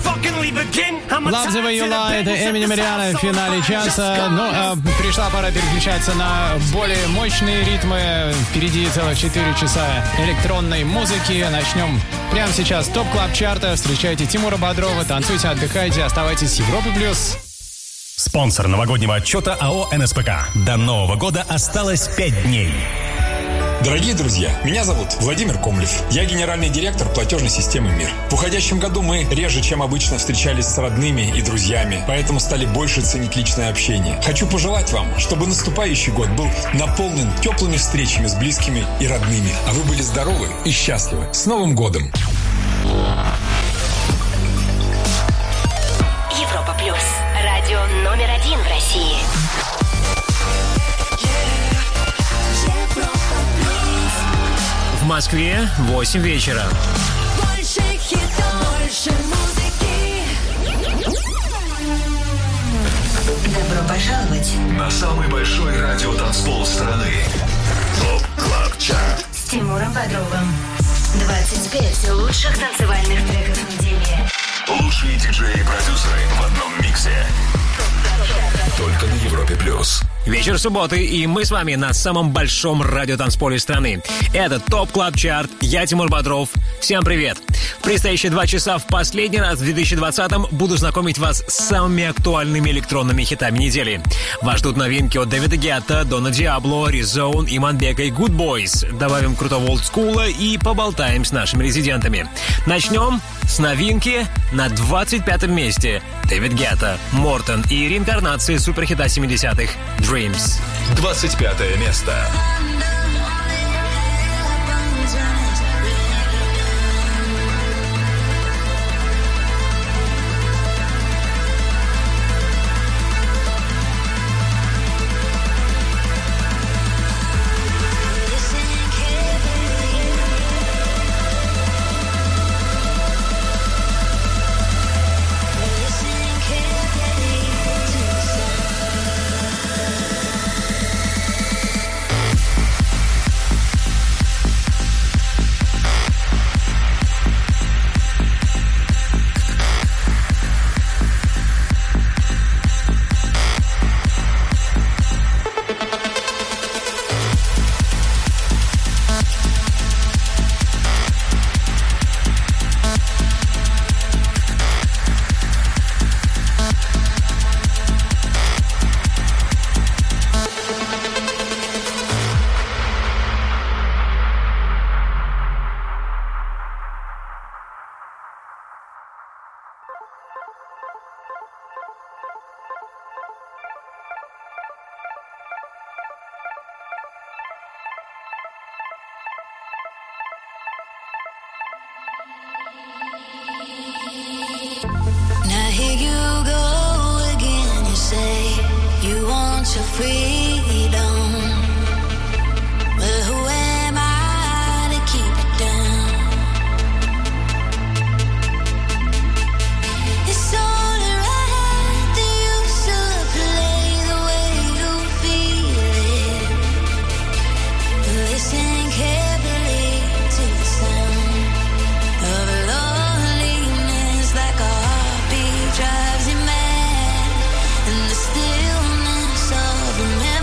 Love the way you lie, это Эминем и Риhanna в финале часа. Пришла пора переключаться на более мощные ритмы. Впереди целых 4 часа электронной музыки. Начнем прямо сейчас с ТОП Клаб Чарта. Встречайте Тимура Бодрова, танцуйте, отдыхайте, оставайтесь с Европой плюс. Спонсор новогоднего отчета АО «НСПК». До Нового года осталось 5 дней. Дорогие друзья, меня зовут Владимир Комлев. Я генеральный директор платежной системы «Мир». В уходящем году мы реже, чем обычно, встречались с родными и друзьями, поэтому стали больше ценить личное общение. Хочу пожелать вам, чтобы наступающий год был наполнен теплыми встречами с близкими и родными, а вы были здоровы и счастливы. С Новым годом! Европа плюс. Радио номер 1 в России. В Москве 8 вечера. Больше хитов, больше музыки. Добро пожаловать на самый большой радиотанцпол страны. ТОП Клаб Чарт с Тимуром Бодровым. 25 лучших танцевальных треков недели. Лучшие диджеи и продюсеры в одном миксе. Только на Европе плюс. Вечер субботы, и мы с вами на самом большом радиотанцполе страны. Это ТОП Клаб Чарт. Я Тимур Бодров. Всем привет. В предстоящие 2 часа в последний раз в 2020-м буду знакомить вас с самыми актуальными электронными хитами недели. Вас ждут новинки от Дэвида Гетта, Дона Диабло, Резон, Иманбека и Good Boys. Добавим крутого олдскула и поболтаем с нашими резидентами. Начнем с новинки на 25-м месте. Дэвид Гетта, Мортон и реинкарнации суперхита 70-х Dreams. 25 место. Drives you mad, and the stillness of a man.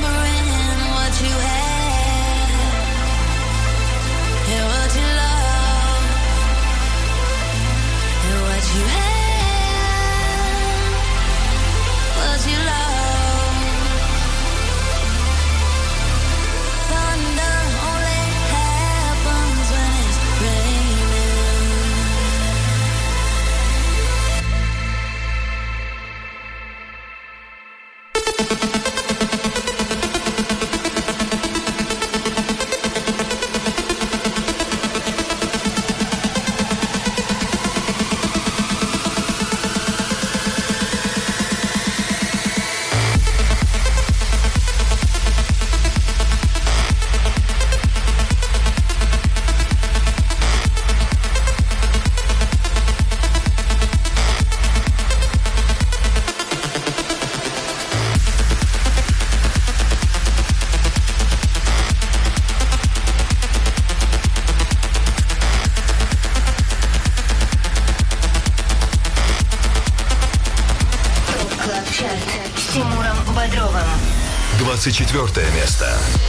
24 место.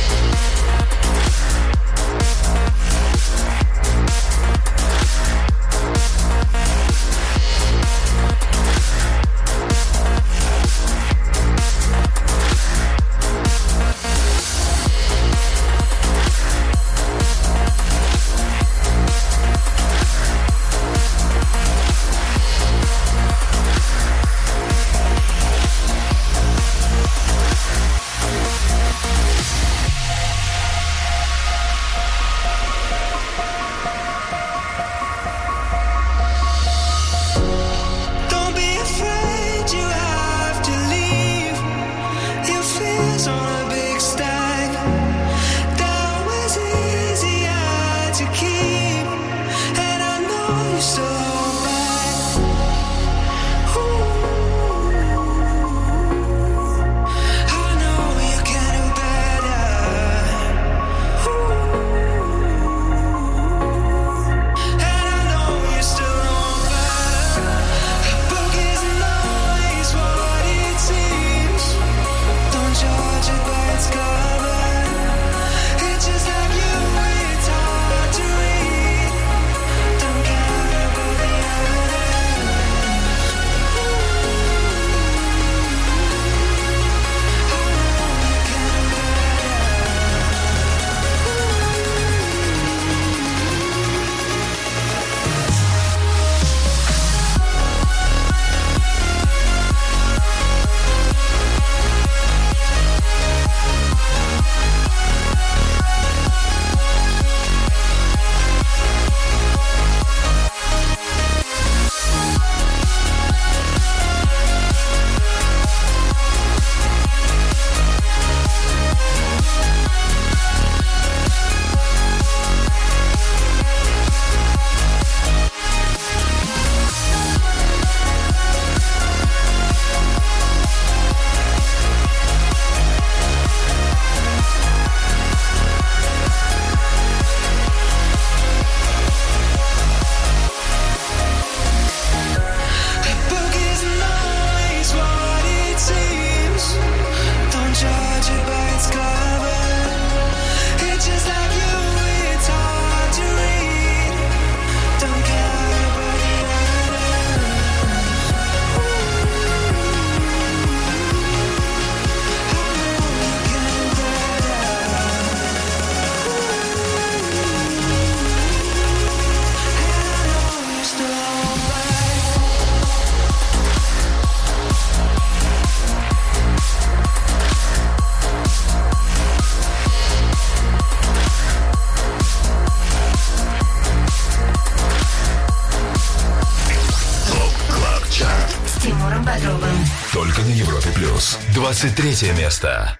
Только на Европе Плюс. 23 место.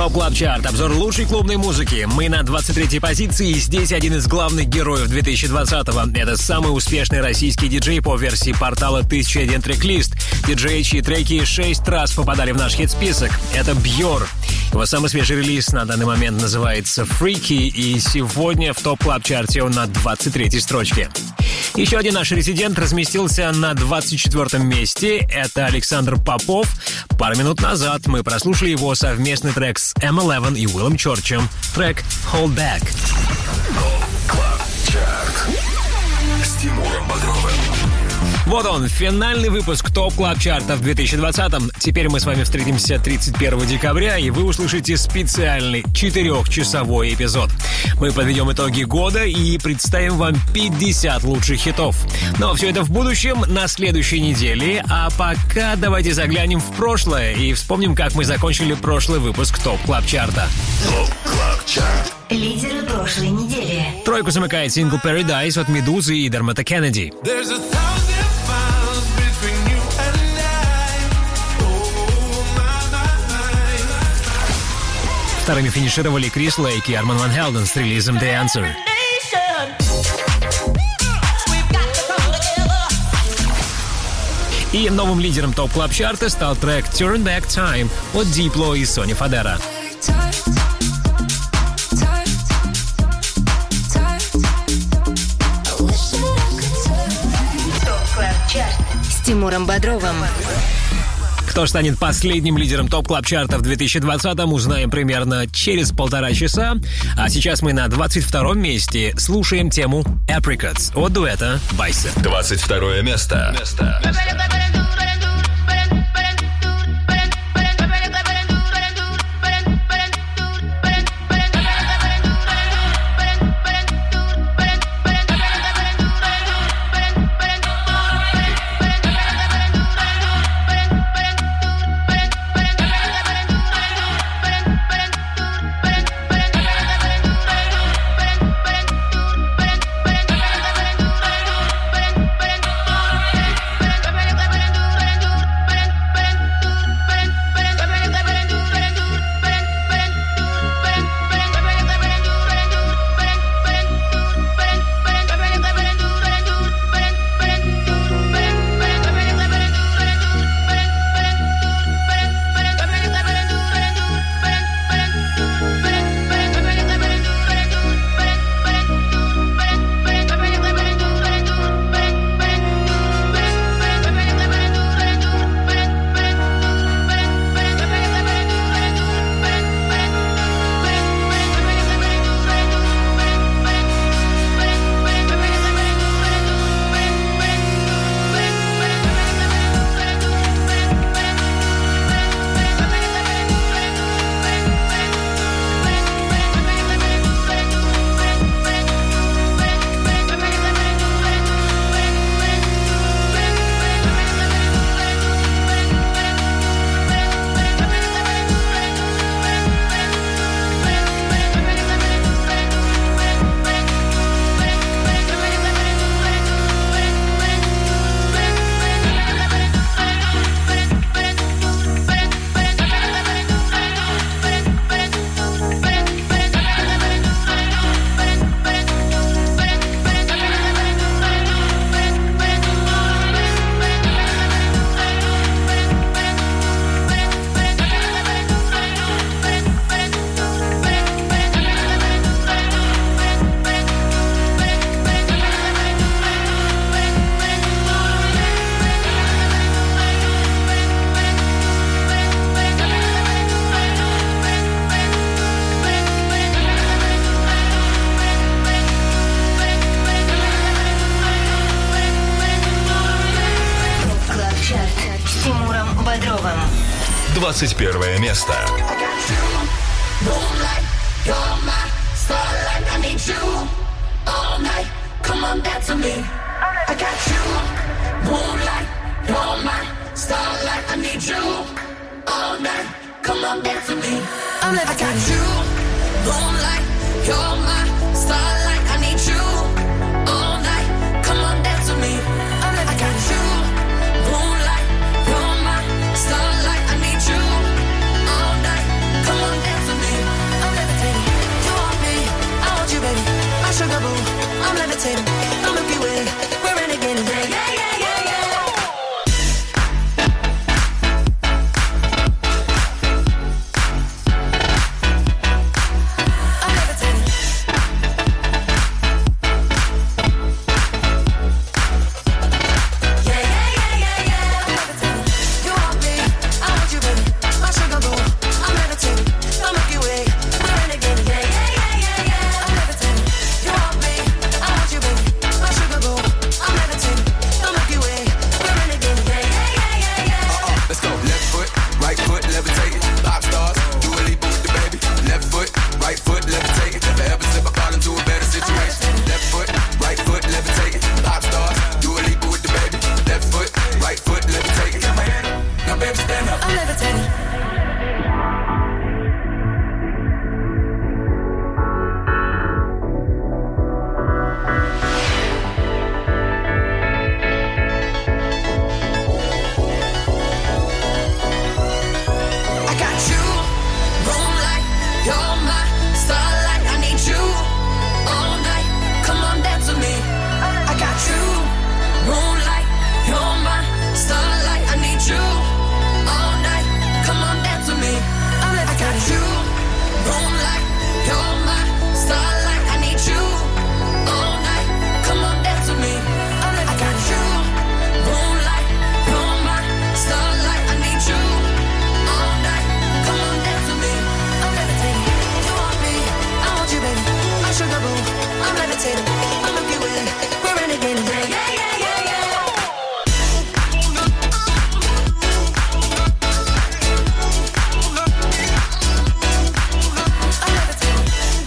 ТОП Клаб Чарт. Обзор лучшей клубной музыки. Мы на 23-й позиции, и здесь один из главных героев 2020-го. Это самый успешный российский диджей по версии портала 1001 Треклист. Диджей, чьи треки 6 раз попадали в наш хит-список. Это Бьор. Его самый свежий релиз на данный момент называется «Freaky», и сегодня в ТОП Клаб Чарте он на 23-й строчке. Еще один наш резидент разместился на 24-м месте. Это Александр Попов. Пару минут назад мы прослушали его совместный трек с M11 и Уиллом Чорчем. Трек «Hold Back». Клаб Чарт с Тимуром Бодровым. Вот он, финальный выпуск ТОП Клаб Чарта в 2020-м. Теперь мы с вами встретимся 31 декабря, и вы услышите специальный 4-часовой эпизод. Мы подведем итоги года и представим вам 50 лучших хитов. Но все это в будущем, на следующей неделе. А пока давайте заглянем в прошлое и вспомним, как мы закончили прошлый выпуск ТОП Клаб Чарта. ТОП Клаб Чарт. Лидеры прошлой недели. Тройку замыкает сингл «Paradise» от Медузы и Дермота Кеннеди. Вторыми финишировали Крис Лейк и Арман Ван Хелден с релизом «The Answer». И новым лидером ТОП Клаб Чарта стал трек «Turn Back Time» от Diplo и Сони Фадера. ТОП Клаб Чарт с Тимуром Бодровым. Кто станет последним лидером ТОП Клаб Чарта в 2020-м, узнаем примерно через 1,5 часа. А сейчас мы на 22-м месте слушаем тему «Apricots» от дуэта Bicep. 22 место. с Тимуром Бодровым. 21 место. levitating. The Milky Way, we're renegading. Yeah, yeah, yeah, yeah, yeah. I'm levitating. Yeah, yeah, yeah, yeah, yeah. I'm levitating. You want me, I want you, baby. My sugar boo, I'm levitating. The Milky Way, we're renegading. Yeah, yeah, yeah, yeah, yeah. I'm levitating. You want me, I want you, baby. My sugar boo, I'm levitating. The Milky Way, we're renegading. Yeah, yeah, yeah, yeah, yeah. Let's go. Left foot, right foot, levitating. Pop stars, do a leap with the baby. Left foot, right foot, levitating. Never ever slip, I fall into a better situation. Left foot, right foot, levitating. Pop stars, do a leap with the baby. Left foot, right foot, levitating. Got my hand up. Now baby, stand up. I'm levitating. I got you, moonlight, you're my starlight. I need you all night. Come on, dance with me. I got you, moonlight, you're my starlight. I need you all night. Come on, dance with me. I got you, moonlight, you're my starlight. I need you all night. Come on, dance with me. I got you, moonlight, you're my starlight. I need you all night. Come on, dance with me. I'm levitating. You want me, I want you, baby. My sugar boo, I'm levitating. The Milky Way, we're renegading. Yeah, yeah, yeah, yeah, yeah. I'm levitating.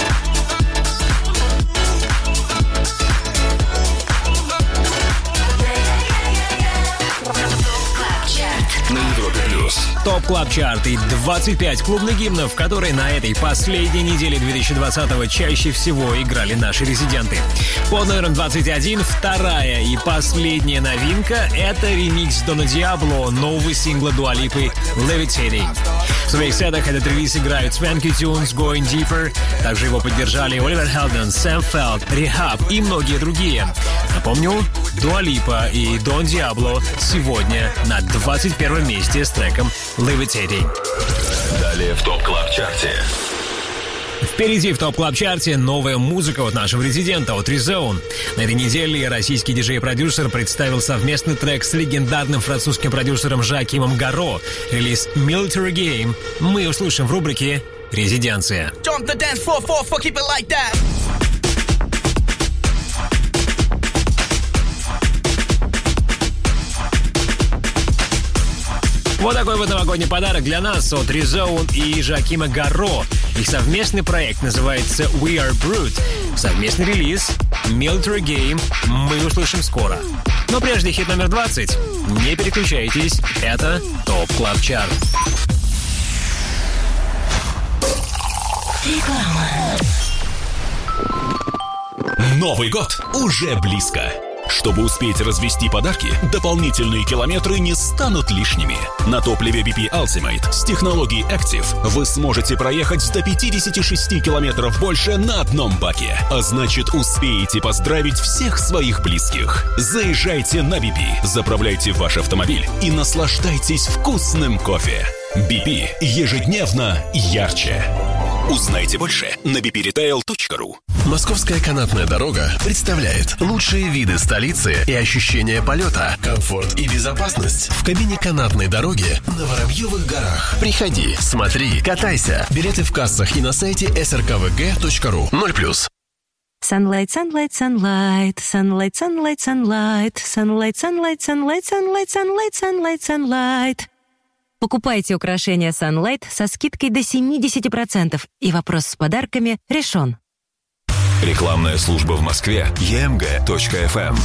На Европе плюс. ТОП Клаб Чарт и 25 клубных гимнов, которые на этой последней неделе 2020-го чаще всего играли наши резиденты. Под номером 21 вторая и последняя новинка — это ремикс Дона Диабло нового сингла Дуа Липы «Levitating». В своих сетах этот релиз играют Swanky Tunes, Going Deeper. Также его поддержали Оливер Хелден, Сэм Фелд, Rehab и многие другие. Напомню, Дуа Липа и Дон Диабло сегодня на 21 месте с треком «Levitating». Далее в ТОП Клаб Чарте. Впереди в ТОП Клаб Чарте новая музыка от нашего резидента, от Тризоун. На этой неделе российский диджей-продюсер представил совместный трек с легендарным французским продюсером Жакимом Гаро. Релиз Military Game мы услышим в рубрике «Резиденция». Jump the dance floor, keep it like that. Вот такой вот новогодний подарок для нас от Тризоун и Жакима Гаро. Их совместный проект называется We Are Brute. Совместный релиз Military Game мы услышим скоро. Но прежде хит номер 20. Не переключайтесь, это ТОП Клаб Чарт. Новый год уже близко. Чтобы успеть развести подарки, дополнительные километры не станут лишними. На топливе BP Ultimate с технологией Active вы сможете проехать до 56 километров больше на одном баке. А значит, успеете поздравить всех своих близких. Заезжайте на BP, заправляйте ваш автомобиль и наслаждайтесь вкусным кофе. BP ежедневно ярче. Узнайте больше на bpretail.ru. Московская канатная дорога представляет лучшие виды столицы и ощущение полета, комфорт и безопасность в кабине канатной дороги на Воробьевых горах. Приходи, смотри, катайся. Билеты в кассах и на сайте srkvg.ru. 0+. Sunlight, sunlight, sunlight, sunlight, sunlight, sunlight, sunlight, sunlight, sunlight, sunlight, sunlight, sunlight, sunlight. Покупайте украшения Sunlight со скидкой до 70%, и вопрос с подарками решен. Рекламная служба в Москве. emg.fm.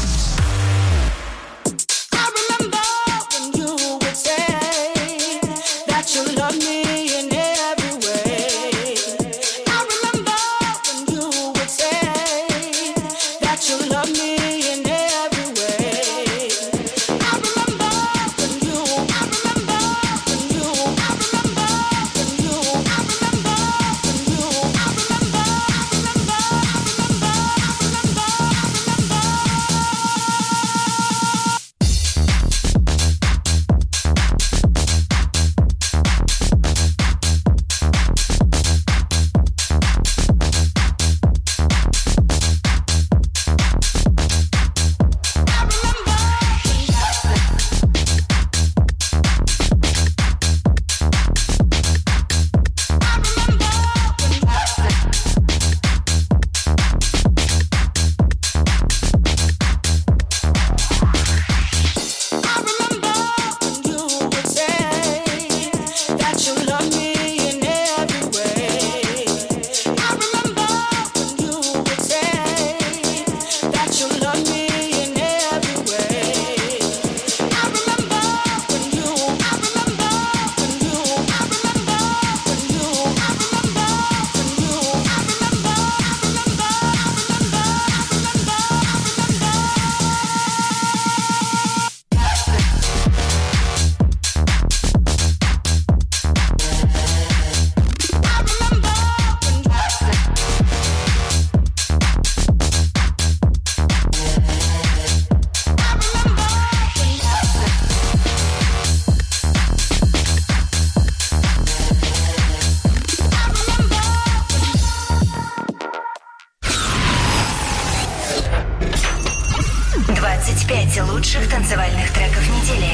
5 лучших танцевальных треков недели.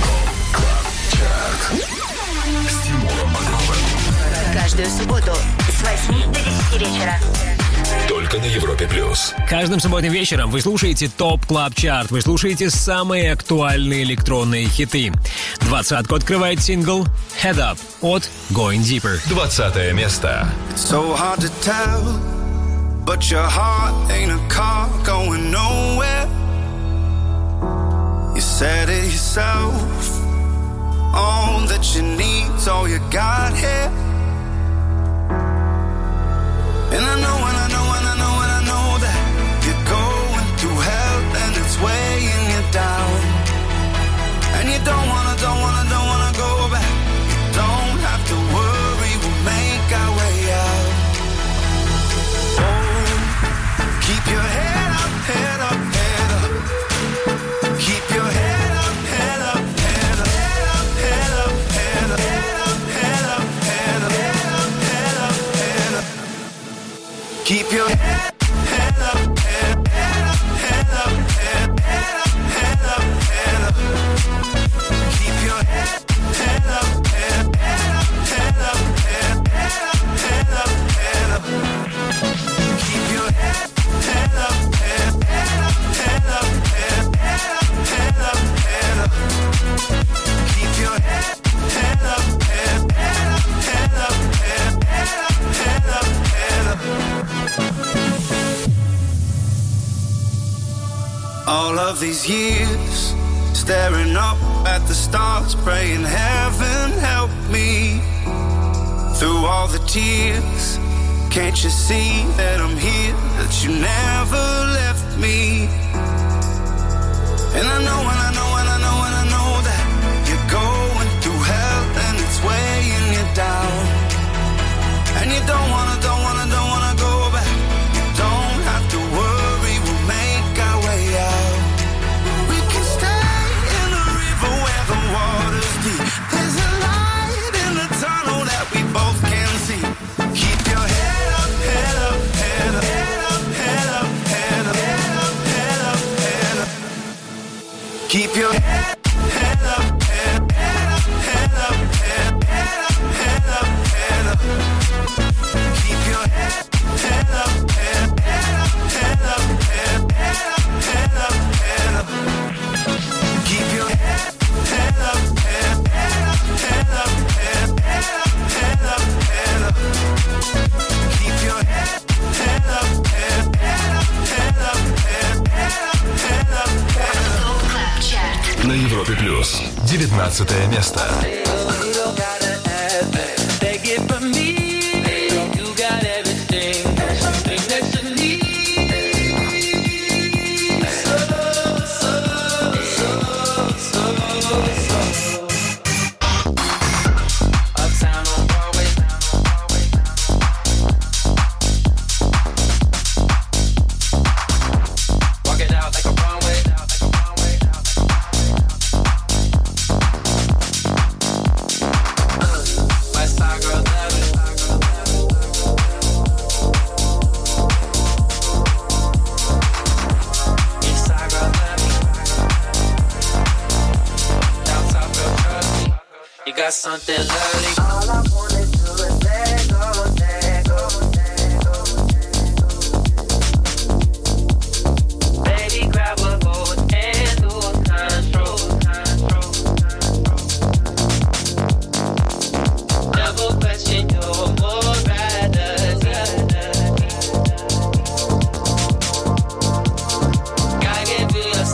С Тимуром Бодровым. Каждую субботу с 8 до 10 вечера. Только на Европе+. Каждым субботним вечером вы слушаете ТОП Клаб Чарт. Вы слушаете самые актуальные электронные хиты. 20-ку открывает сингл Head Up от Going Deeper. 20 место. So hard to tell, but your heart ain't a car going nowhere. You said it yourself. All that you need's all you got here. And I know, and I know, and I know, and I know that you're going through hell and it's weighing you down. And you don't wanna go back. You don't have to worry, we'll make our way out. Oh, keep your head up, head up, head up. Keep your head up, head up, head up, head up, head up, head up, head up, head up, head up, head up. Keep your head up, head up, head up, head up, head up, head up. Keep your head up, head up, head up, head up, head up, head up. Keep your head up, head up, head up, head up, head up, head up. Keep your head up, head up, head up, head up, head up. All of these years, staring up at the stars, praying heaven help me. Through all the tears, can't you see that I'm here, that you never left me? And I know, and I know, and I know, and I know that you're going through hell and it's weighing you down. And you don't wanna go back. You don't have to worry, we'll make our way out. We can stay in the river where the water's deep. There's a light in the tunnel that we both can see. Keep your head up, head up, head up, head up, head up, head up, head up, head up. Keep your head up, head up, head up, head up, head up, head up. Keep your head up, head up, head up, head up, head up, head up. Keep your head up, head up, head up, head up, head up, head up. Keep your head up, head up, head up, head up, head up. На Европе+. 19 место. Something early. All I wanna do is let go, let go, let go, let go. Baby, grab a hold and lose control, control, control. Never question your morality. Gotta give you your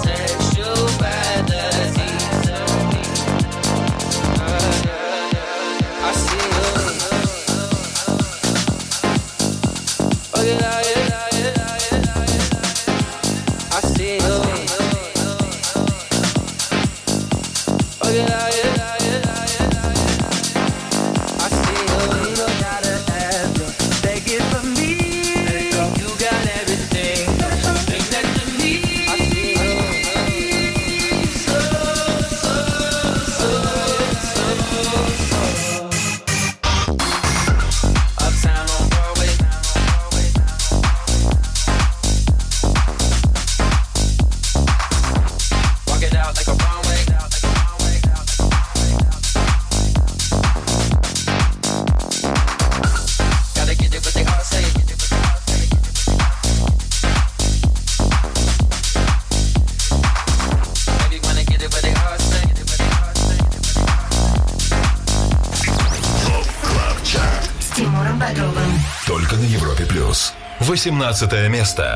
sexuality. I see you. 18 место.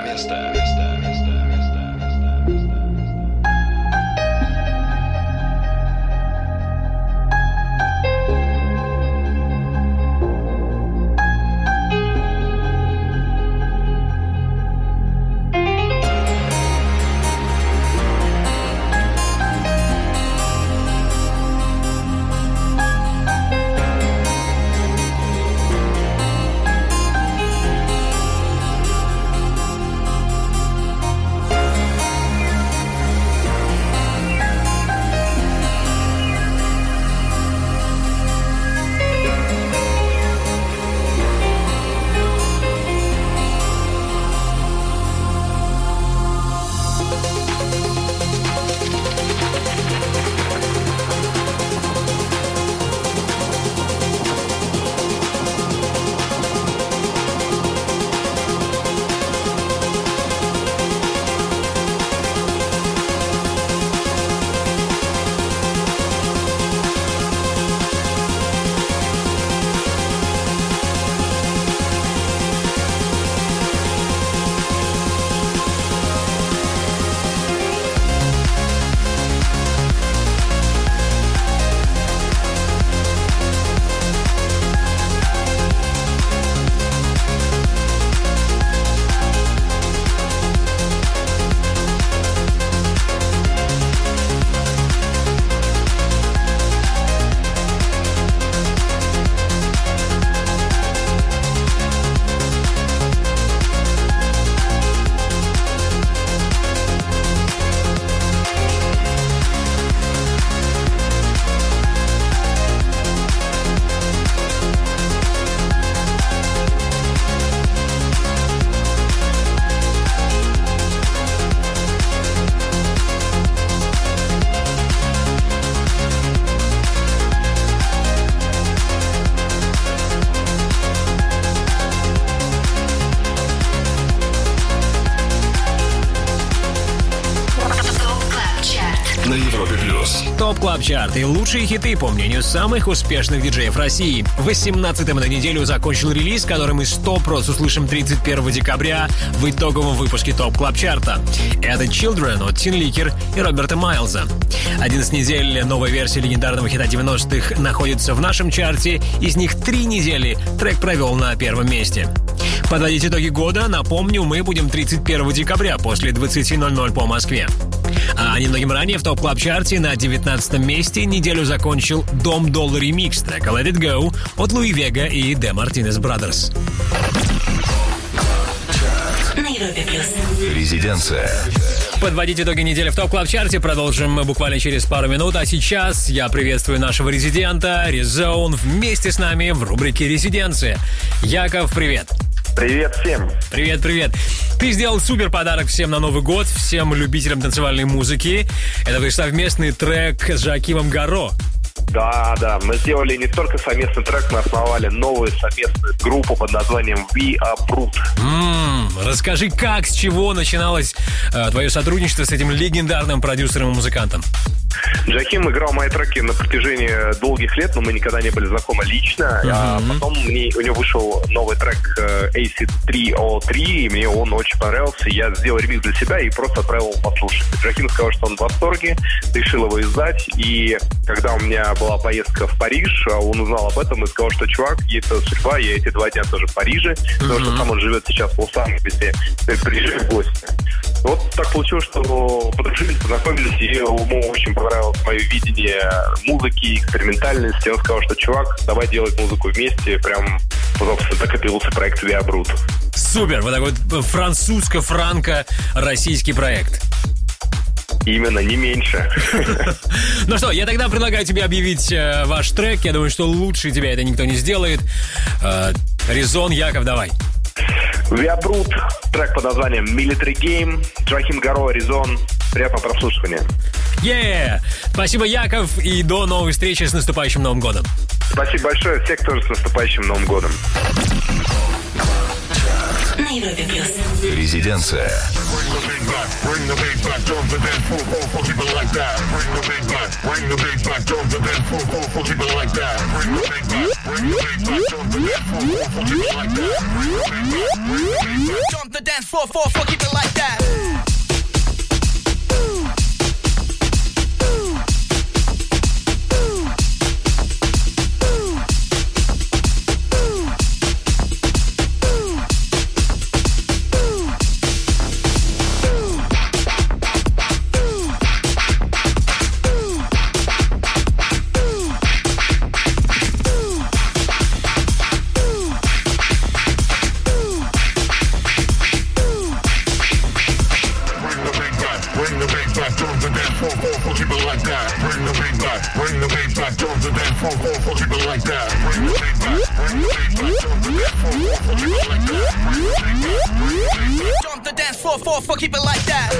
ТОП Клаб Чарт и лучшие хиты, по мнению самых успешных диджеев России. 18-м на неделю закончил релиз, который мы 100% услышим 31 декабря в итоговом выпуске ТОП Клаб Чарта. Это Children от Тин Ликер и Роберта Майлза. 11 недель новой версии легендарного хита 90-х находится в нашем чарте. Из них 3 недели трек провел на первом месте. Подводить итоги года, напомню, мы будем 31 декабря после 20:00 по Москве. А немногим ранее в ТОП Клаб Чарте на 19 месте неделю закончил Дом Долл ремикс трека Let It Go от Луи Вега и The Martinez Brothers. Резиденция. Подводить итоги недели в ТОП Клаб Чарте продолжим мы буквально через пару минут. А сейчас я приветствую нашего резидента Резон вместе с нами в рубрике «Резиденция». Яков, привет. Привет всем. Привет. Ты сделал супер подарок всем на Новый год, всем любителям танцевальной музыки. Это твой совместный трек с Жоакимом Гарро. Да, мы сделали не только совместный трек, мы основали новую совместную группу под названием We Are Brute. Расскажи, как, с чего начиналось твое сотрудничество с этим легендарным продюсером и музыкантом? Джахим играл мои треки на протяжении долгих лет, но мы никогда не были знакомы лично. А потом у него вышел новый трек AC303, и мне он очень понравился. Я сделал ремикс для себя и просто отправил его послушать. Джахим сказал, что он в восторге, решил его издать. И когда у меня была поездка в Париж, он узнал об этом и сказал, что, чувак, есть судьба, я эти 2 дня тоже в Париже, потому что сам он живет сейчас в Лос-Анджелесе, приезжай в гости. Вот так получилось, что подружились, познакомились, и ему очень понравилось мое видение музыки, экспериментальности. Он сказал, что, чувак, давай делать музыку вместе. Прям, собственно, так и появился проект We Are Brute. Супер, вот такой вот французско-франко-российский проект. Именно, не меньше. Ну что, я тогда предлагаю тебе объявить ваш трек. Я думаю, что лучше тебя это никто не сделает. Резон, Яков, давай. We Are Brute, трек под названием Military Game, Джахим Гарро, Резон. Приятного прослушивания. Спасибо, Яков, и до новой встречи с наступающим Новым годом. Спасибо большое, всех тоже с наступающим Новым годом. На на Европе плюс. Резиденция. Jump the dance floor, keep it like that. Jump the dance floor, keep it like that.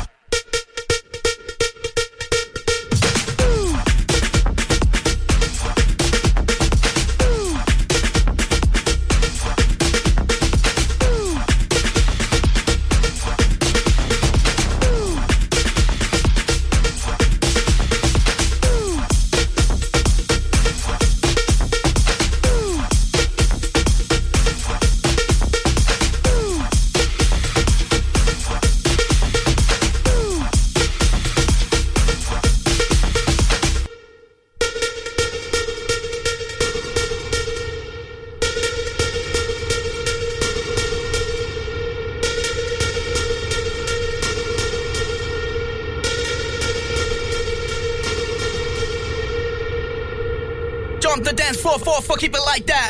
Jump the dance floor, keep it like that.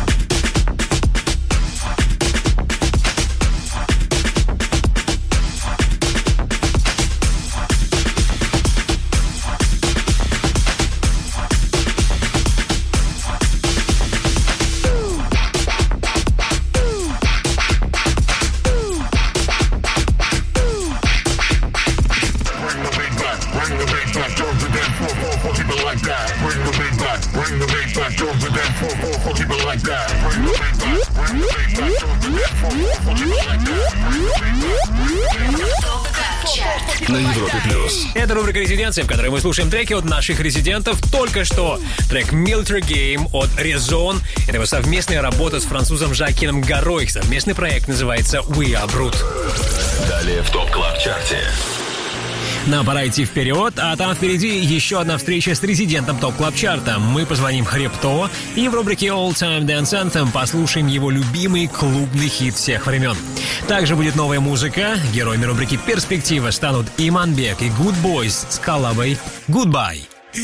На Европе плюс. Это рубрика «Резиденция», в которой мы слушаем треки от наших резидентов. Только что трек «Military Game» от Резон. Это его совместная работа с французом Жакином Гаро. Их совместный проект называется «We Are Brute». Далее в ТОП Клаб Чарте. Нам пора идти вперед, а там впереди еще одна встреча с резидентом ТОП Клаб Чарта. Мы позвоним Хребто и в рубрике All Time Dance Anthem послушаем его любимый клубный хит всех времен. Также будет новая музыка. Героями рубрики «Перспектива» станут Иманбек и Good Boys с коллабой «Goodbye».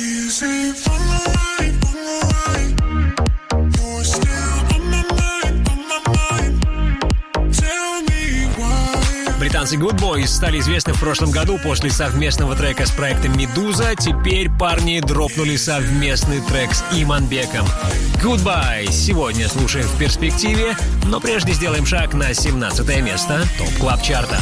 Британцы Good Boys стали известны в прошлом году после совместного трека с проектом «Медуза». Теперь парни дропнули совместный трек с Иманбеком. «Goodbye» сегодня слушаем в перспективе, но прежде сделаем шаг на 17 место ТОП Клаб Чарта.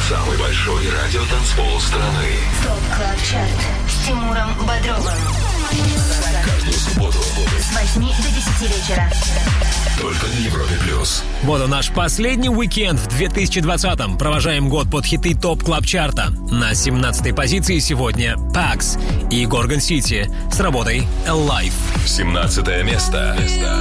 Самый большой радиотанцпол страны. ТОП КЛАБ ЧАРТ с Тимуром Бодровым. Каждую субботу с 8 до 10 вечера. Только на Европе плюс. Вот он, наш последний уикенд в 2020-м. Провожаем год под хиты ТОП КЛАБ ЧАРТа. На 17-й позиции сегодня Пакс и Горгон Сити с работой Alive. 17 место.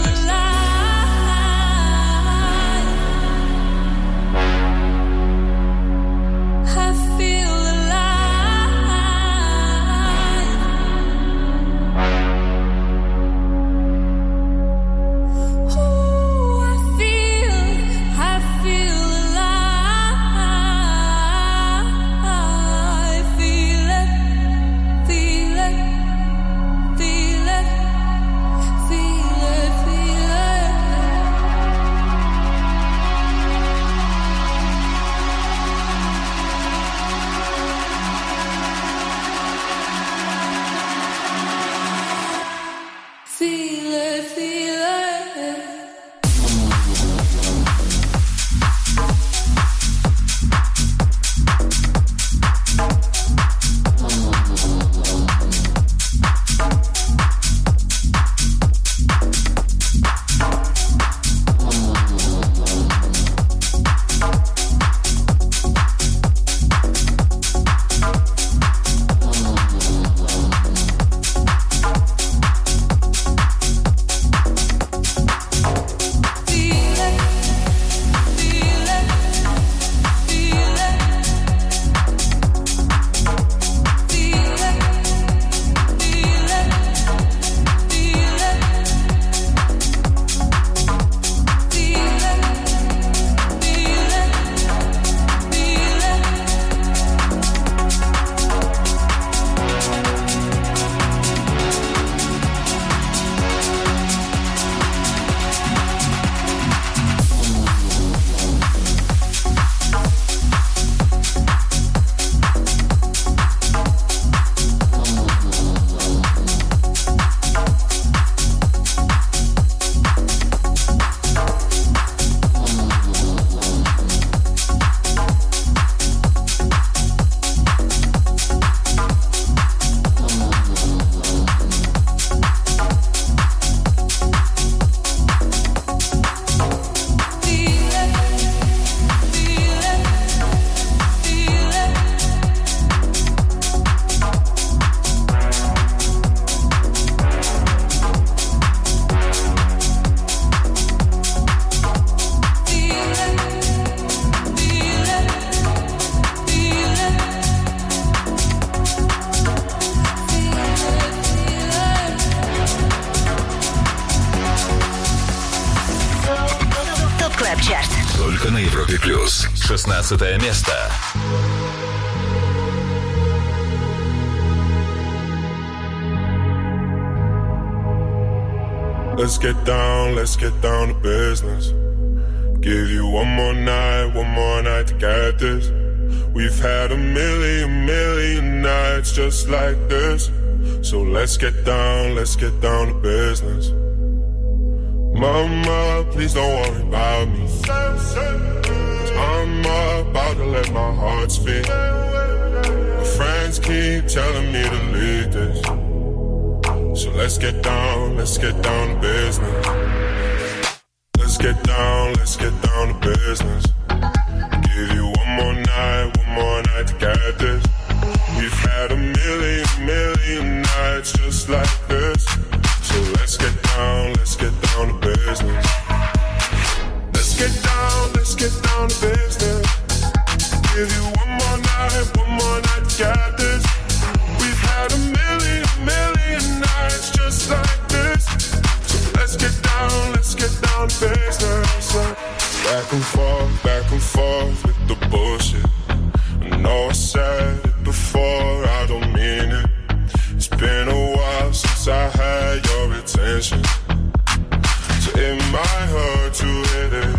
Только на Европе плюс. 16 место. Let's get down to business. Give you one more night to get this. We've had a million nights just like this. So let's get down to business. Mama, please don't worry about me. 'Cause I'm about to let my heart speak. My friends keep telling me to leave this. So let's get down to business. Let's get down to business. Give you one more night to get this. We've had a million nights just like this. So let's get down to business. Let's get down to business. Give you one more night to get this. We've had a million nights just like this. So let's get down to business. Back and forth with the bullshit. I know I said it before, I don't mean it. It's been a while since I had your attention. So it might hurt to hit it.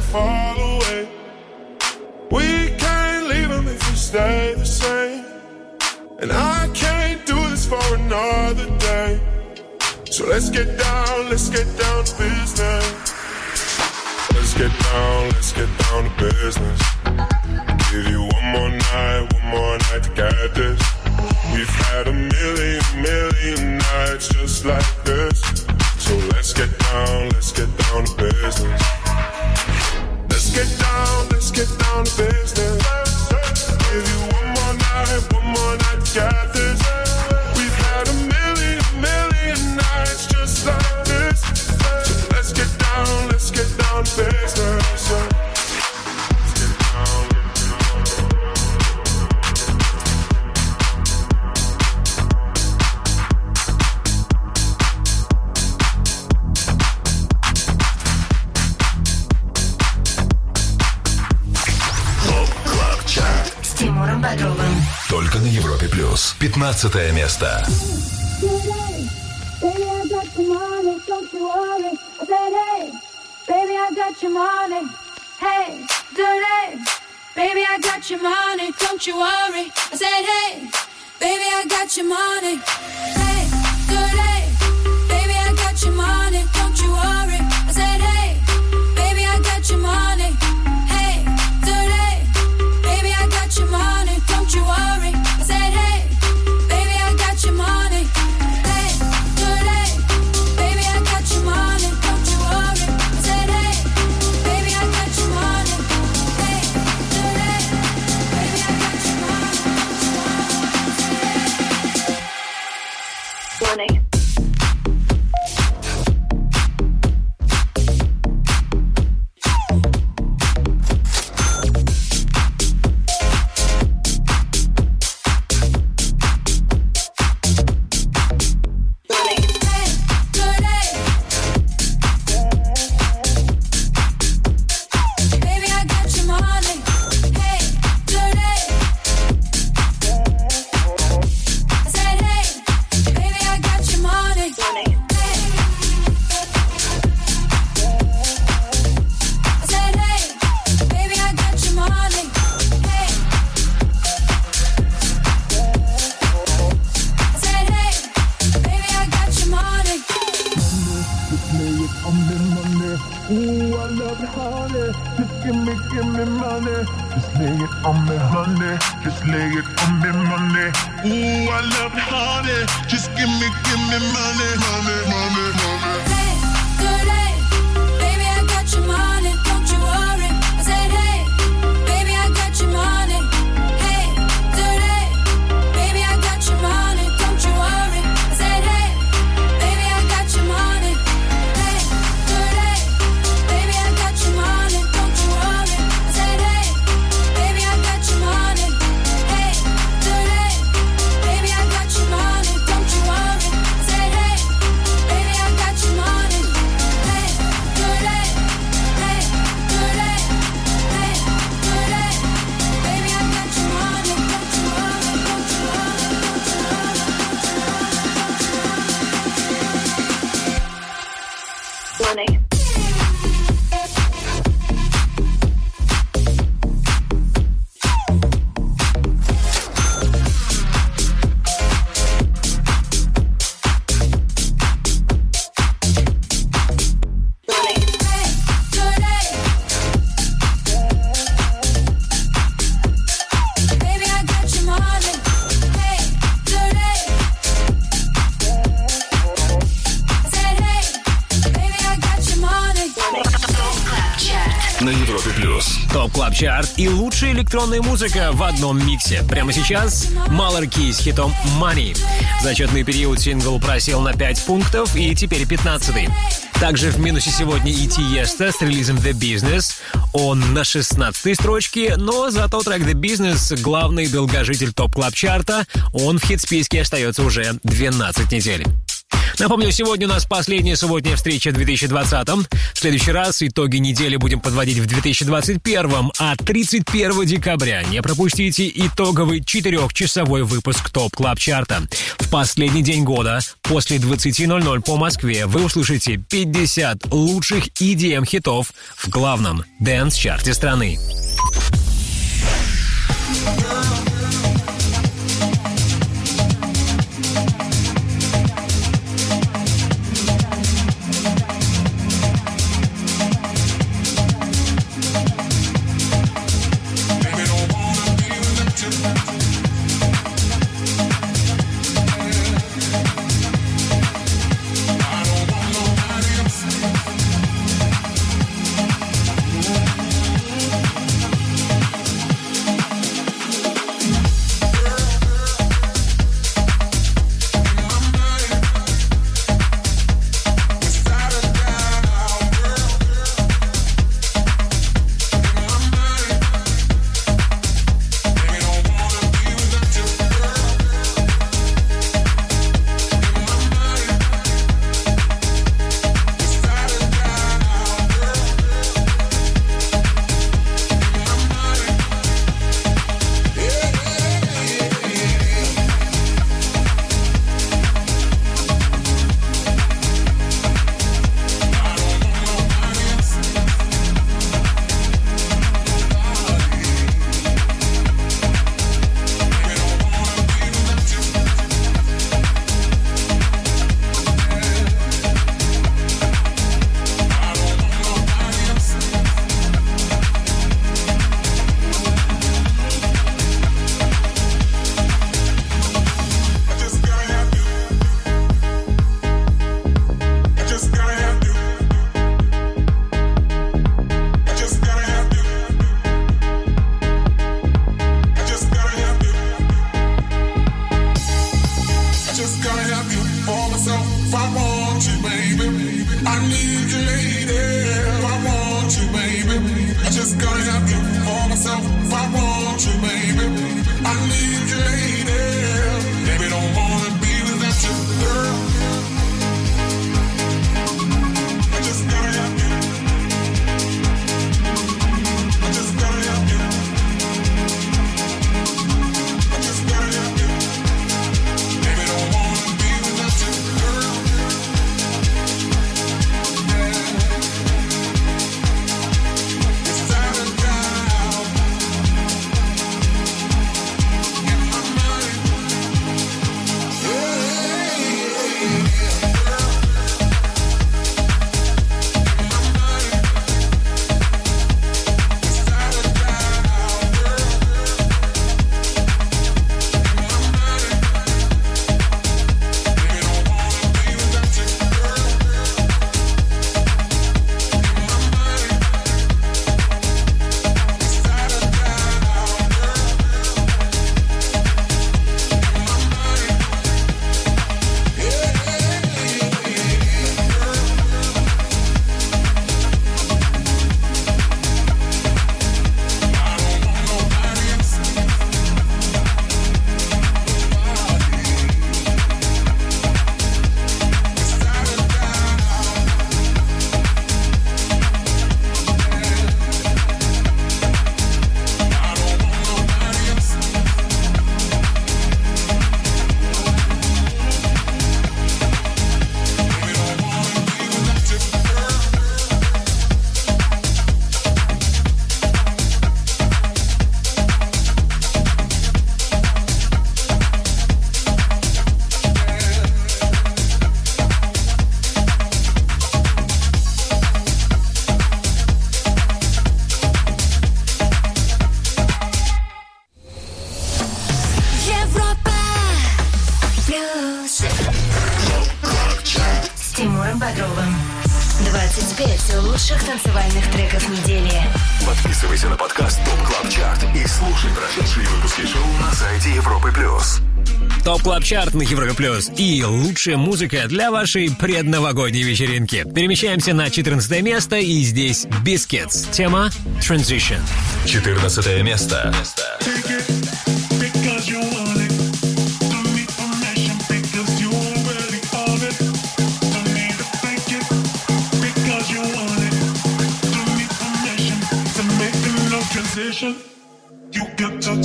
never fall away. We can't leave them if we stay the same. And I can't do this for another day. So let's get down to business. Let's get down to business. Give you one more night to get this. We've had a million nights just like this. So let's get down to business. Let's get down to business. Give you one more night to get this. We've had a million nights just like this. So let's get down to business. Тимуром Бодровым. Только на Европе плюс. 15 место. Baby, I got your money. Hey, dirty. Baby, I got your money. Don't you worry. I said, hey, baby, I got your money. Hey, dirty. Baby, I got your money. Don't you worry. I said, hey, baby, I got your money. Hey, dirty. Baby, I got your money. Don't you worry. I said, hey, baby, I got your money. Hey, dirty. Baby, I got your money. Don't you worry. I said, hey, baby, I got your money. Hey, dirty. Baby, I got your money. Money. Топ-клаб-чарт и лучшая электронная музыка в одном миксе. Прямо сейчас Malarkey с хитом Money. Зачетный период сингл просел на 5 пунктов и теперь 15-й. Также в минусе сегодня и Тиеста с релизом The Business. Он на 16-й строчке, но зато трек The Business, главный долгожитель топ-клаб-чарта, он в хит-списке остается уже 12 недель. Напомню, сегодня у нас последняя субботняя встреча в 2020-м. В следующий раз итоги недели будем подводить в 2021-м, а 31 декабря не пропустите итоговый 4-часовой выпуск ТОП Клаб Чарта. В последний день года после 20:00 по Москве вы услышите 50 лучших EDM-хитов в главном дэнс-чарте страны. Бодровым. 25 лучших танцевальных треков недели. Подписывайся на подкаст ТОП Клаб Чарт и слушай прошедшие выпуски шоу на сайте Европы Плюс. ТОП Клаб Чарт на Европе Плюс и лучшая музыка для вашей предновогодней вечеринки. Перемещаемся на 14 место, и здесь Biscuits. Тема Transition. 14 место. transition. You got to.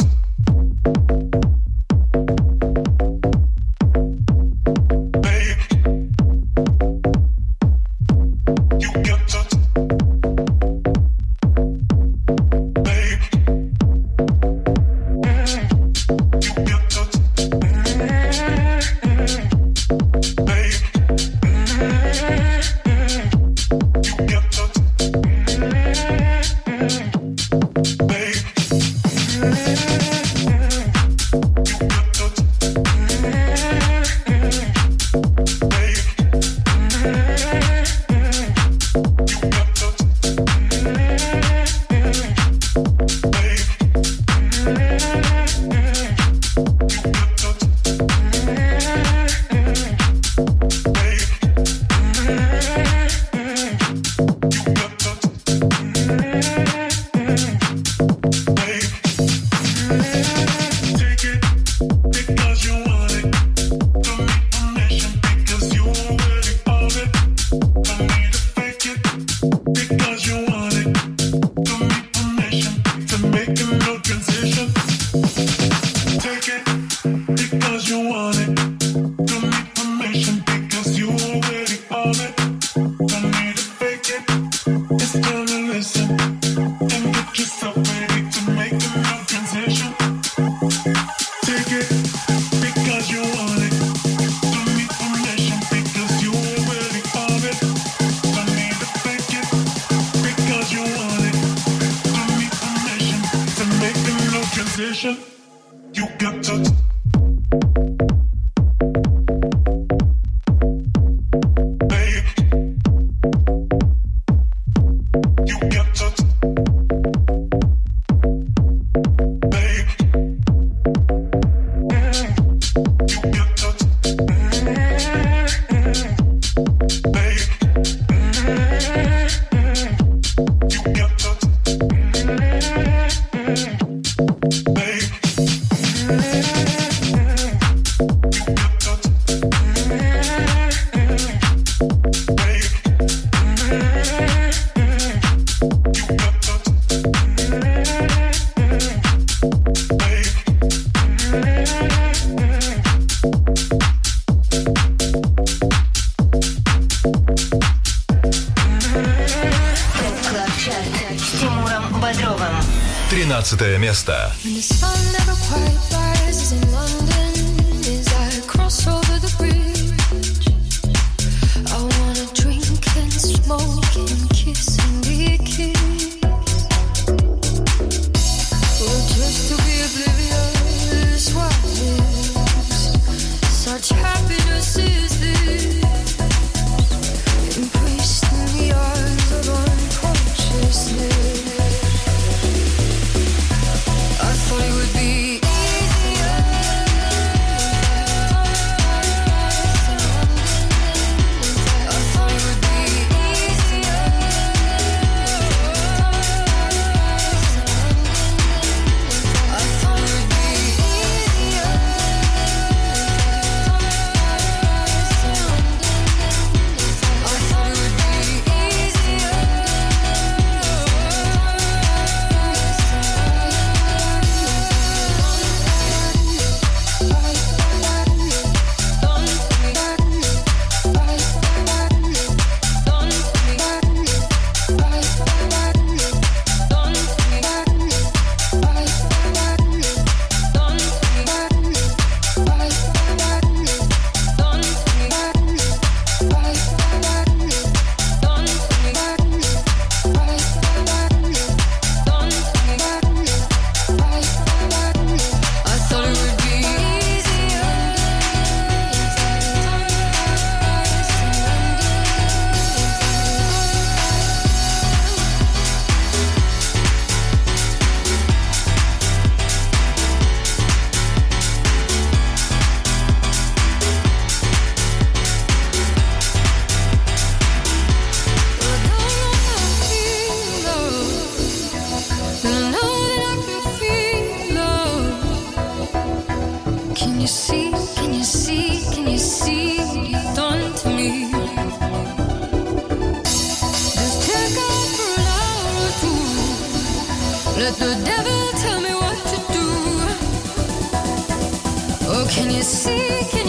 Бодровым. 13 место. Such happiness is this, embraced in the eyes of unconsciousness. I thought it would be easier. I thought it would be easier. I thought it would be easier. Let the devil tell me what to do. Oh, can you see?